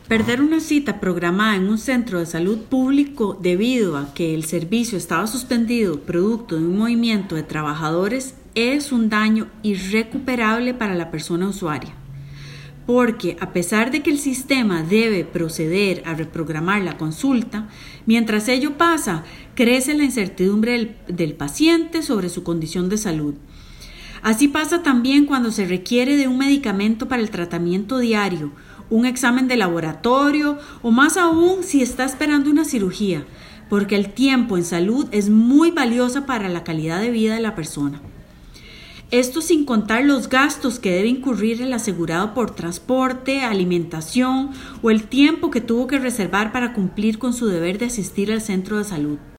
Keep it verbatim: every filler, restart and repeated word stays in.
Perder una cita programada en un centro de salud público debido a que el servicio estaba suspendido producto de un movimiento de trabajadores es un daño irrecuperable para la persona usuaria. Porque a pesar de que el sistema debe proceder a reprogramar la consulta, mientras ello pasa, crece la incertidumbre del, del paciente sobre su condición de salud. Así pasa también cuando se requiere de un medicamento para el tratamiento diario, un examen de laboratorio o más aún si está esperando una cirugía, porque el tiempo en salud es muy valioso para la calidad de vida de la persona. Esto sin contar los gastos que debe incurrir el asegurado por transporte, alimentación o el tiempo que tuvo que reservar para cumplir con su deber de asistir al centro de salud.